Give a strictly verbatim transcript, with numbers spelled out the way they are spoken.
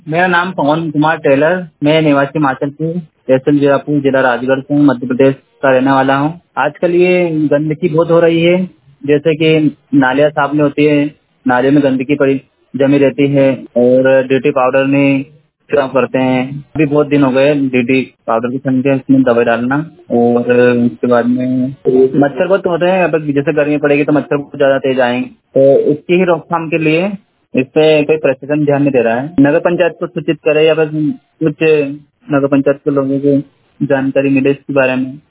मेरा नाम पवन कुमार टेलर, मैं निवासी माचलपुर, तहसील जीरापुर, जिला राजगढ़ से हूँ, मध्य प्रदेश का रहने वाला हूँ। आजकल ये गंदगी बहुत हो रही है, जैसे कि नालियाँ साफ नहीं होती है, नाले में गंदगी पड़ी जमी रहती है और डीटी पाउडर नहीं छिड़काव करते हैं। अभी बहुत दिन हो गए डीटी पाउडर की संख्या इसमें दवाई डालना, और उसके बाद में मच्छर बहुत होते हैं। अब जैसे गर्मी पड़ेगी तो मच्छर बहुत ज्यादा तेज आएंगे, तो इसकी ही रोकथाम के लिए इस पे कोई प्रशासन ध्यान नहीं दे रहा है। नगर पंचायत को सूचित करे या बस कुछ नगर पंचायत के लोगों को जानकारी मिले इसके बारे में।